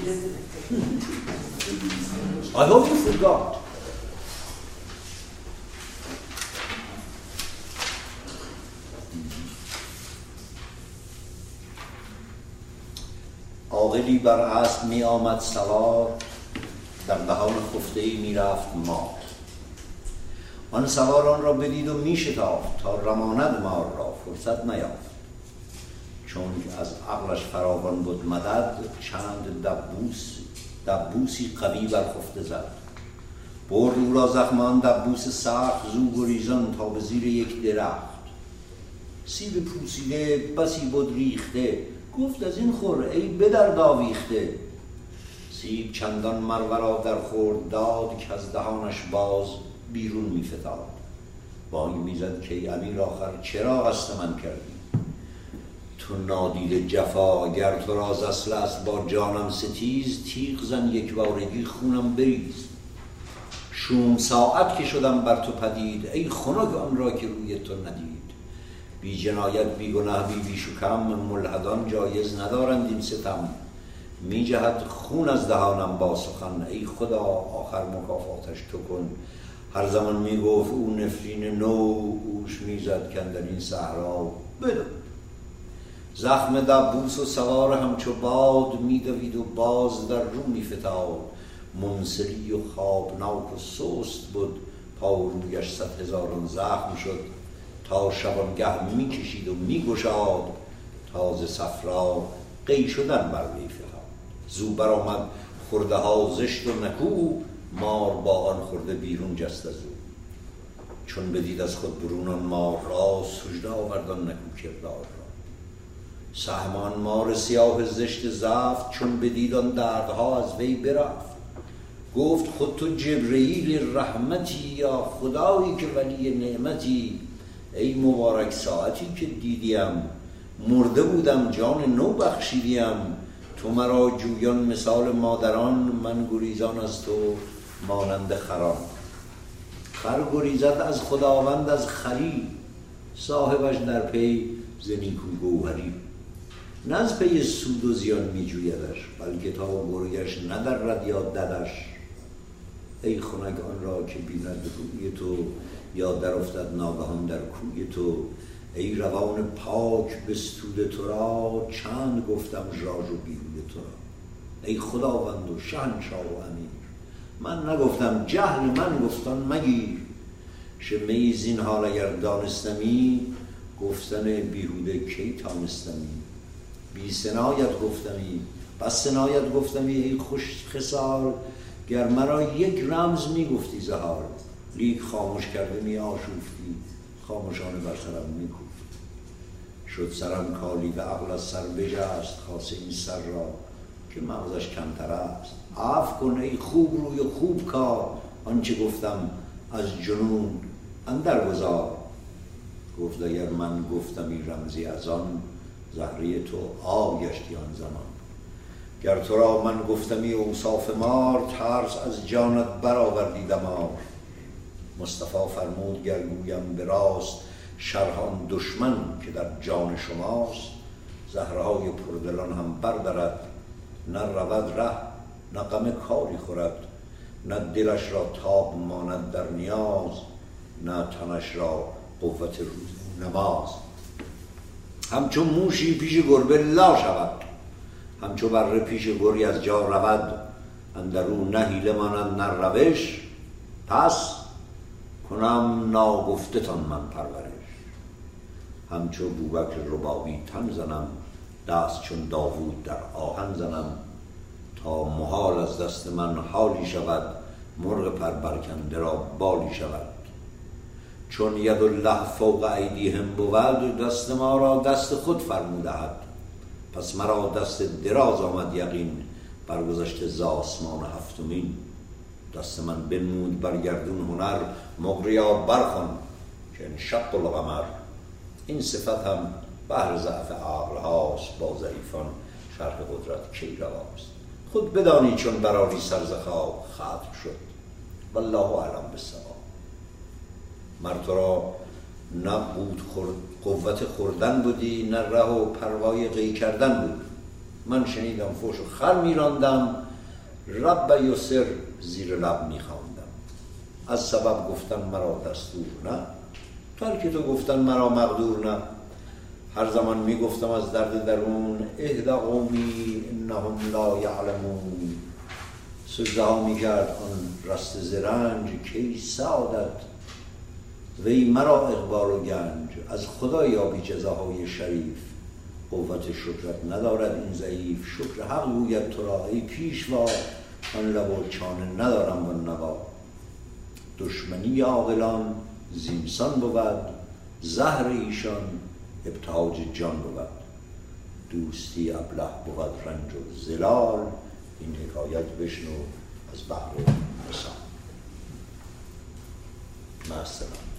I hope you forgot. عاقلی بر اسب می آمد سوار، در دهان خفته‌ای می رفت مار. آن سوار آن را بدید و می شتافت، تا رماند مار را فرصت نیافت. چون از عقلش فراوان بود مدد، چند دبوسی قوی بر خفته زد. برد او را زخم آن دبوس سخت، زو گریزان تا به زیر یک درخت. سیب پوسیده بسی بود ریخته، گفت از این خور ای به درد آویخته. سیب چندان مرورا در خورد داد، که از دهانش باز بیرون می فتاد. بانگ می زد که ای امیر آخر چرا قصد من کردی؟ تو نادیده جفا، گر تو راز اصل است با جانم ستیز. تیغ زن یک بارگی خونم بریز. 16 ساعت که شدم بر تو پدید، ای خنک آن را که روی تو ندید. بی جنایت بی گناه بی بیش و کم، ملحدان جایز ندارند این ستم. می جهد خون از دهانم با سخن، ای خدا آخر مکافاتش تو کن. هر زمان می گفت او نفرین نو، گوش می زد که اندر این صحرا بدو. زخم دبوس و سوار همچو باد، می دوید و باز در رو می فتاد. منسلی و خوابناک و سست بود، پا و رویش 100,000 زخم شد. تا شبانگه می کشید و می گشاد، تازه صفرا قی شدن بر وی فتاد. زو برآمد خرده ها زشت و نکو، مار با آن خرده بیرون جست از او. چون بدید از خود برون آن مار را، سجده آورد آن نکو کردار را. سهم آن مار سیاه زشت زفت، چون بدید آن دردها از وی برفت. گفت خود تو جبرئیل رحمتی، یا خدایی که ولی نعمتی. ای مبارک ساعتی که دیدیم، مرده بودم جان نو بخشیدیم. تو مرا جویان مثال مادران، من گریزان از تو مانند خران. خر گریزد از خداوند از خری، صاحبش در پی ز نیکو گوهری. نه از پی سود و زیان می جویدش، بلکه تا گریش ندرد یا ددش. ای خنک آن را که بیند روی تو، یا در افتد ناگهان در کوی تو. ای روان پاک بستوده تو را، چند گفتم ژاژ و بیهوده تو را. ای خداوند و شهنشاه و امیر، من نگفتم جهل من گفتان مگیر. شمه زین حال اگر دانستمی، گفتن بیهوده کی تانستمی. بی سنایت گفتمی بس سنایت گفتمی، ای خوش خصال گر مرا یک رمز می گفتی زهار. لیک خاموش کرده می آشوفتی، خاموشانه بر سرم می کوفتی. شد سرم کالی و عقل از سر بجست، خاصه این سر را که مغزش کمتر است. عفو کن ای خوب روی و خوب کار، آنچه گفتم از جنون اندر گذار. گفت اگر من گفتمی رمزی از آن، زهره تو آب گشتی آن زمان. گر تو را من گفتمی اوصاف مار، ترس از جانت برآوردی دمار. مصطفی فرمود گر گویم به راست، شرح آن دشمن که در جان شماست. زهرهای پردلان هم بردرد، نه رود ره نه غم کاری خورد. نه دلش را تاب ماند در نیاز، نه تنش را قوت روز نماز. همچو موشی پیش گربه لا شود، همچو بره پیش گری از جا رود. اندرو نه حیله ماند نه روش، پس کنم ناگفته تان من پرورش. همچو بوبکر ربابی تن زنم، دست چون داوود در آهن زنم. تا محال از دست من حالی شود، مرغ پر برکنده را بالی شود. چون ید الله فوق ایدیهم بود، دست ما را دست خود فرمودهد. پس مرا دست دراز آمد یقین، برگذشته ز آسمان هفتمین. دست من بنمود بر گردون هنر، مقریا برخوان که انشق القمر. این صفت هم بهر ضعف عقل هاست، با ضعیفان شرح قدرت کی رواست. خود بدانی چون براری سر ز خواب، ختم شد والله اعلم بالصواب. مر تو را نه بود قوت خوردن بودی، نه ره و پروای قی کردن بود. من شنیدم فوش و خر میراندم، رب یسر زیر لب میخواندم. از سبب گفتن مرا دستور نه، ترک تو گفتن مرا مقدور نه. هر زمان میگفتم از درد درون، اهد قومی انهم لا یعلمون. سجده ها میکرد آن رست زرنج، کی سعادت وی مرا اقبال و گنج. از خدا یابی جزاهای شریف، قوت شکرت ندارد این ضعیف. شکر حق گوید تو را ای پیشوا، آن لب و چانه ندارم و نوا. دشمنی عاقلان زینسان بود، زهر ایشان ابتهاج جان بود. دوستی ابله بود رنج و زلال، این حکایت بشنو از بحر مثال. مع السلامه.